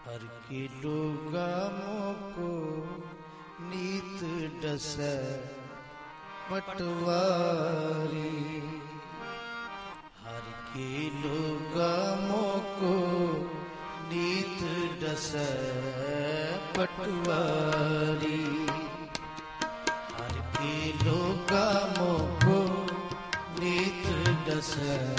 हर kilo गामों को नीत डस पटवारी। हर kilo गामों को नीत डस पटवारी। हर किलो गामों को नीत डस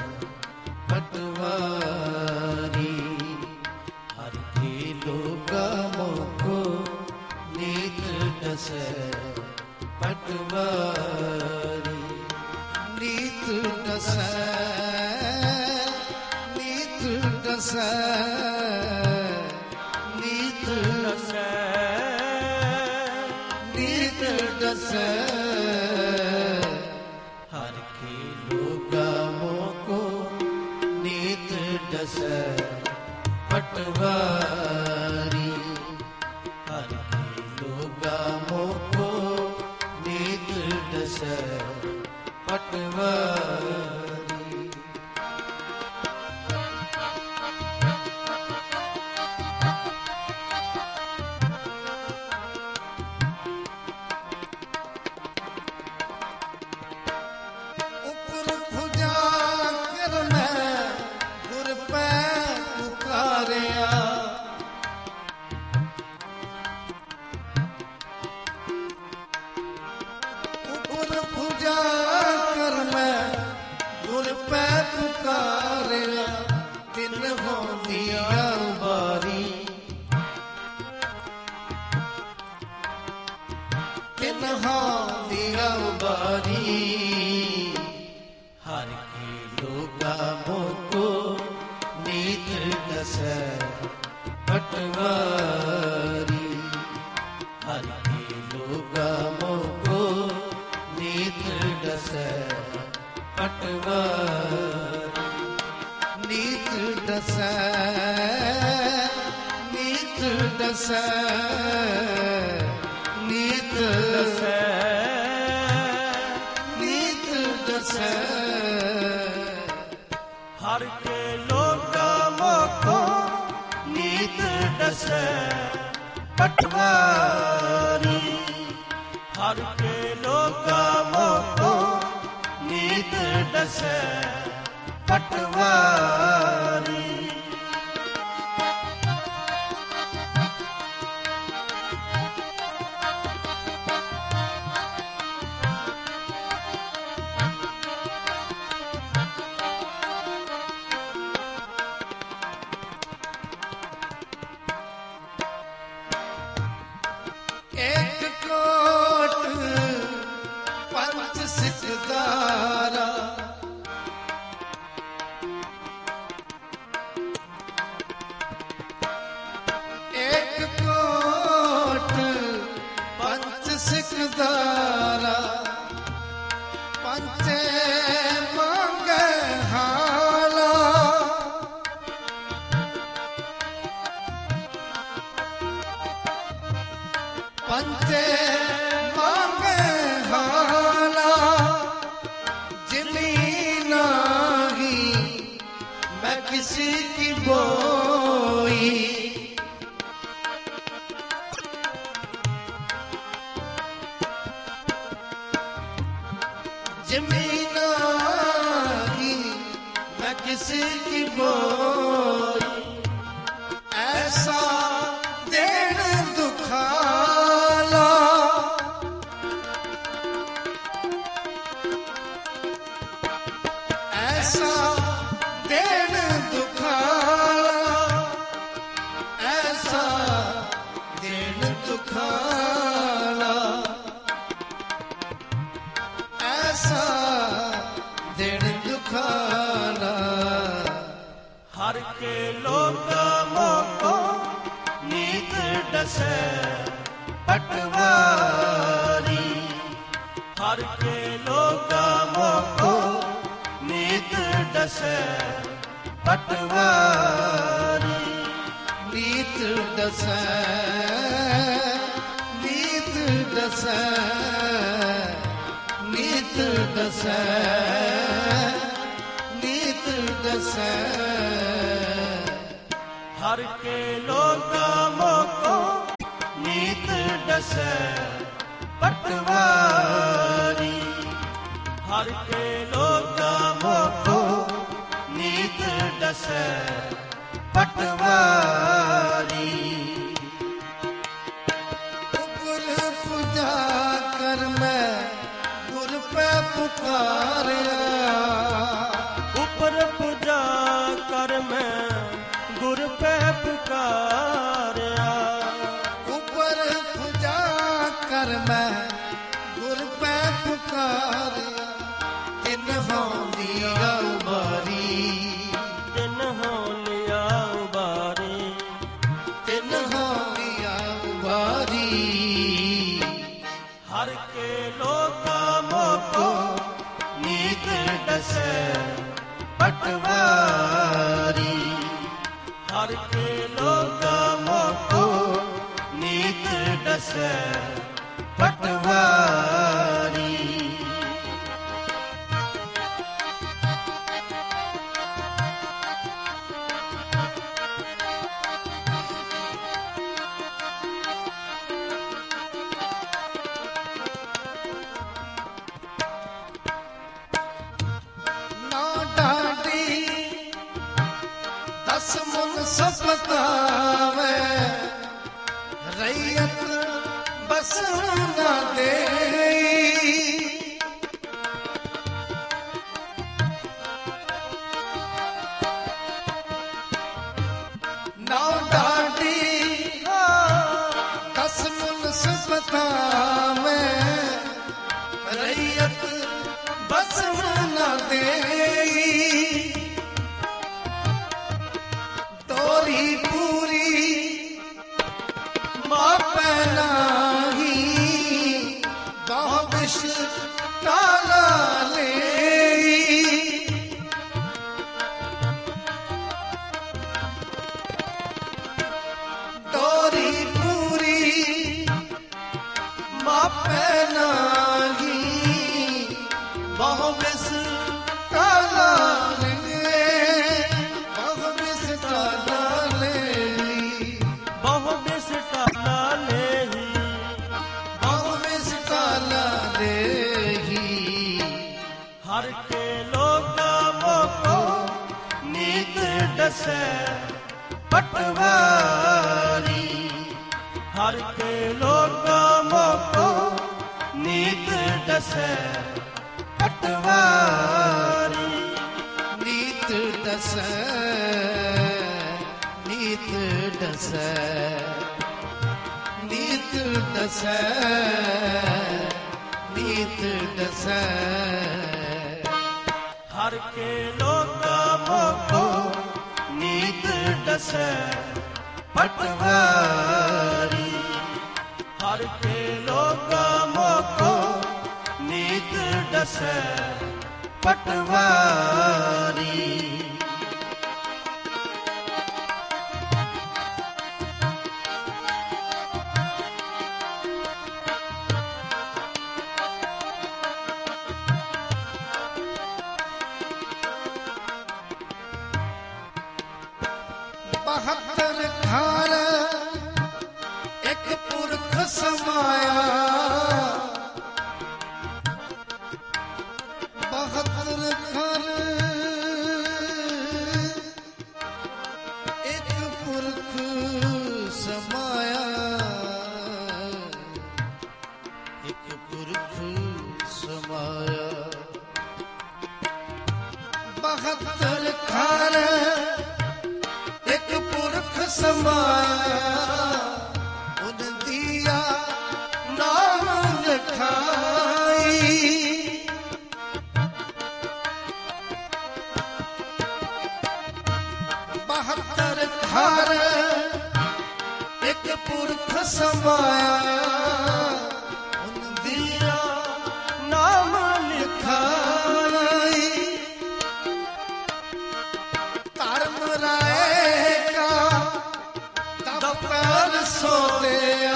पटवारी। हर किलो गामों को नीत डस पटवारी। नीत डस नीत डस नीत डस नीत डस। हर किलो गामों को नीत डस पटवारी। हर किलो गामों को नीत डस पटवारी। ऊपर भुजा कर मैं गुर पे पुकारिया। ऊपर भुजा कर मैं गुर पे पुकारिया। दिन हो दिया बारी दिन हो दिया बारी। हर किलो गामों को नीत डस पटवारी। हर किलो गामों को नीत डस पटवारी। नीत डस नीत डस नीत डस नीत डस। हर किलो गामों को नीत डस पटवारी। हर किलो गामों को नीत डस पटवारी। एक कोट पंच सिकदारा। एक कोट पंच सिकदारा। पंचे मांगे हाला। पंचे मांगे हाला। जमीन ही मैं किसी की बोई। जमीन ही मैं किसी की बोई। ऐसा देन दुखाला। ऐसा देन दुखाला। ऐसा देन दुखाला। ऐसा देन दुखाला। हर किलो गामों को नीत डस पटवारी। हर किलो गामों को नीत डस पटवारी। नीत डस नीत डस नीत डस नीत डस। हर के लोगा मोको नीत डसे पटवारी। हर के लोगा मोको नीत डसे पटवारी। गुर पूजा कर मैं गुर पे पुकारिया। ऊपर पूजा कर मैं गुर पे पुकारिया। ऊपर पूजा कर मैं गुर पे पुकारिया। दिन हो लिया उबारी, दिन हो लिया उबारी। दिन हो लिया उबारी। हर के लोगा मोको नीत डसे पटवारी। हर के लोगा मोको नीत डसे पटवारी। ना डांडी 10 मन सपतावे, रैयत बस ना दे। ना डांडी 10 मन सपतावे, रैयत बस ना दे। तोरी पूरी मापे नाही, बाबिश ताला ले। तोरी पूरी मापे नाही, बाबिश ताला ले। बाबिश ताला ले। बहु बिस्टा ले ही बाबिश ताला ले ही। हर के लोगा मोको नीत डसे पटवारी। हर के लोगा मोको नीत डसे पटवारी। नीत डसे, नीत डसे, नीत डसे, नीत डसे। हर के लोगा मोको नीत डसे पटवारी। हर के लोगा मोको नीत डसे पटवारी। बहत्तर घर एक पुरख समाया। बहत्तर घर एक पुरख समाया। एक पुरख समाया। बहत्तर घर एक पुरख समाया। उन दिया नाम लिखाई। बहत्तर घर एक पुरख समाया। उन दिया नाम लिखाई। धर्म राय का दफ्तर सोया,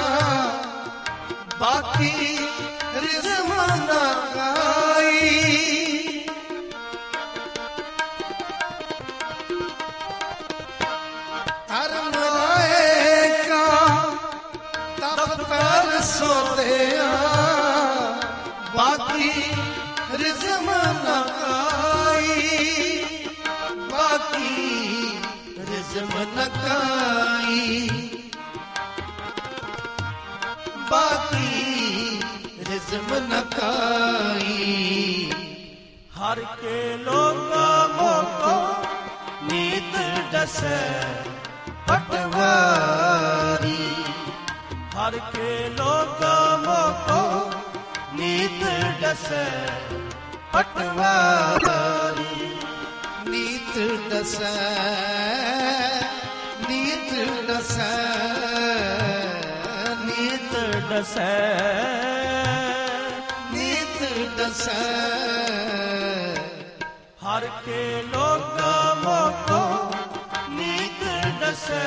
बाकी रिज़्म ना गाई। धर्म ਸੋਤਿਆ ਬਾਕੀ ਰਿਜ਼ਮ ਨਾ ਕਾਈ, ਬਾਕੀ ਰਿਜ਼ਮ ਨਾ ਕਾਈ, ਬਾਕੀ ਰਿਜ਼ਮ ਨਾ ਕਾਈ। ਹਰ ਕੇ ਲੋਗਾ ਮੋਕੋ ਨੀਤ ਡਸੈ ਪਟਵਾਰੀ, ਹਰ ਕੇ ਲੋਗਾ ਮੋਕੋ ਨੀਤ ਡਸੈ ਪਟਵਾਰੀ। ਨੀਤ ਡਸੈ, ਨੀਤ ਡਸੈ, ਨੀਤ ਡਸੈ, ਨੀਤ ਡਸੈ। ਹਰ ਕੇ ਲੋਗਾ ਮੋਕੋ ਨੀਤ ਡਸੈ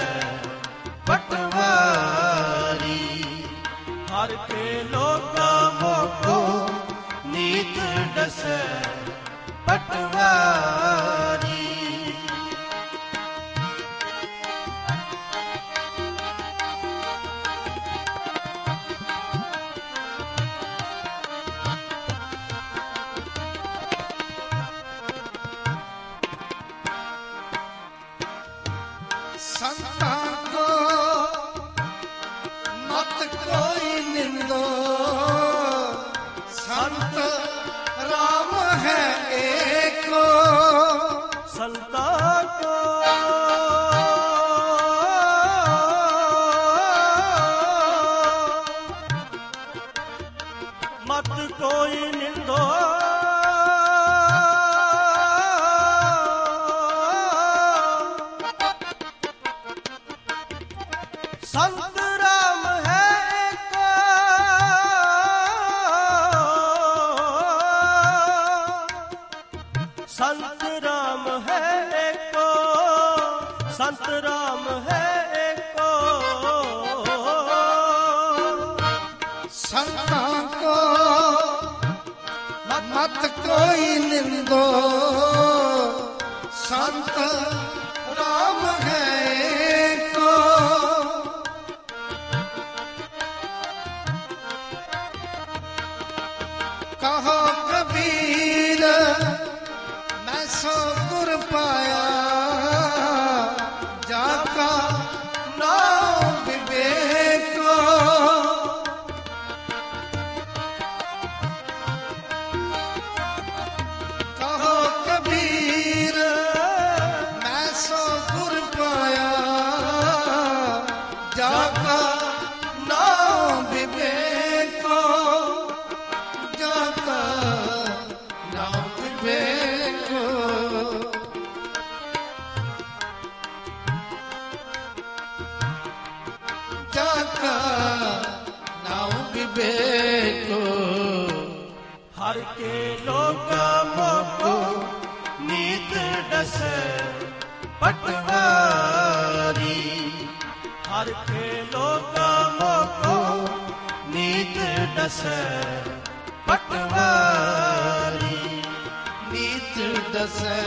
ਪਟਵਾਰੀ, ਹਰ ਕੇ ਲੋਗਾ ਮੋਕੋ ਨੀਤ ਡਸੈ ਪਟਵਾਰੀ। संतां को मत कोई निंदो, संत राम है एको। संतां को मत कोई निंदो, संत राम है एको। संत राम है एको, संत राम है एको। संतां को मत कोई निंदो, संत राम है एको। कहो कबीर मैं सो गुर पाया, जाका नाम विवेको। कहो कबीर मैं सो गुर पाया, जाका नाम विवेको, जाका नाम विवेको। जाका नाम विवेको। हर के लोगा मोको नीत डसै पटवारी, हर के लोगा मोको नीत डसै पटवारी। नीत डसै,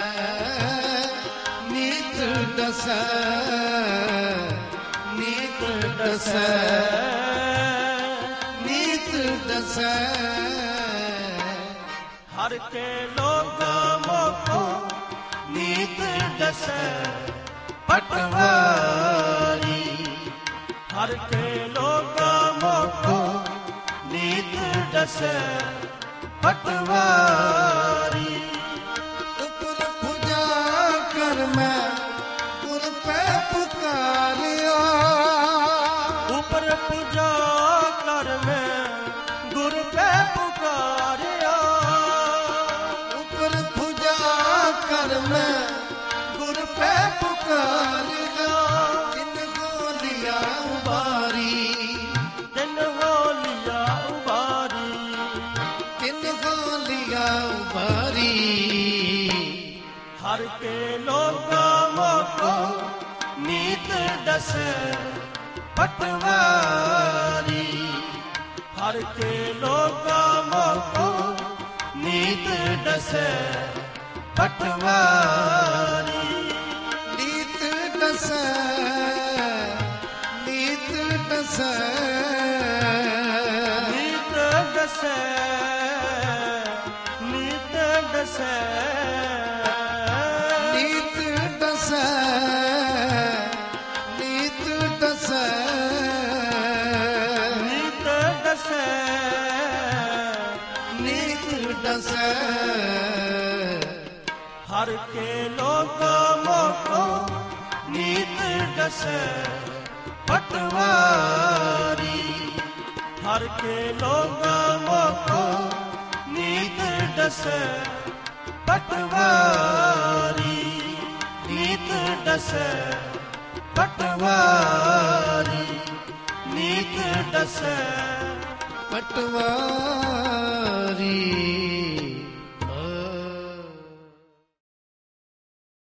नीत डसै, नीत डसै, नीत डसै। हर के लोगा मोको नीत डसै पटवारी, हर के लोगा मोको नीत डसै पटवारी। उपर पूजा कर मैं गुर पे पुकारिया, ऊपर पूजा कर मैं गुर पे पुकारिया। ऊपर पूजा कर मैं गुर पे पुकारिया। जिन गोलिया उबारी, दिन हो लिया उबारी, जिन गोलिया उबारी। हर के लोगा मोको नीत डसै पटवारी, हर के लोगा मोको नीत डसै पटवारी। नीत डसै, नीत डसै, ਦਸੈ ਨੀਤ ਦਸੈ ਨੀਤ ਦਸੈ ਨੀਤ ਦਸੈ ਨੀਤ ਦਸੈ ਨੀਤ ਦਸੈ ਹਰ ਕੇ ਲੋਗਾ ਮੋਕੋ ਨੀਤ ਦਸੈ ਪਟਵਾਰੀ ਹਰ ਕੇ ਲੋਗਾ ਮੋਕੋ ਨੀਤ ਦਸੈ ਪਟਵਾਰੀ ਨੀਤ ਦਸੈ ਪਟਵਾਰੀ ਨੀਤ ਦਸੈ ਪਟਵਾਰੀ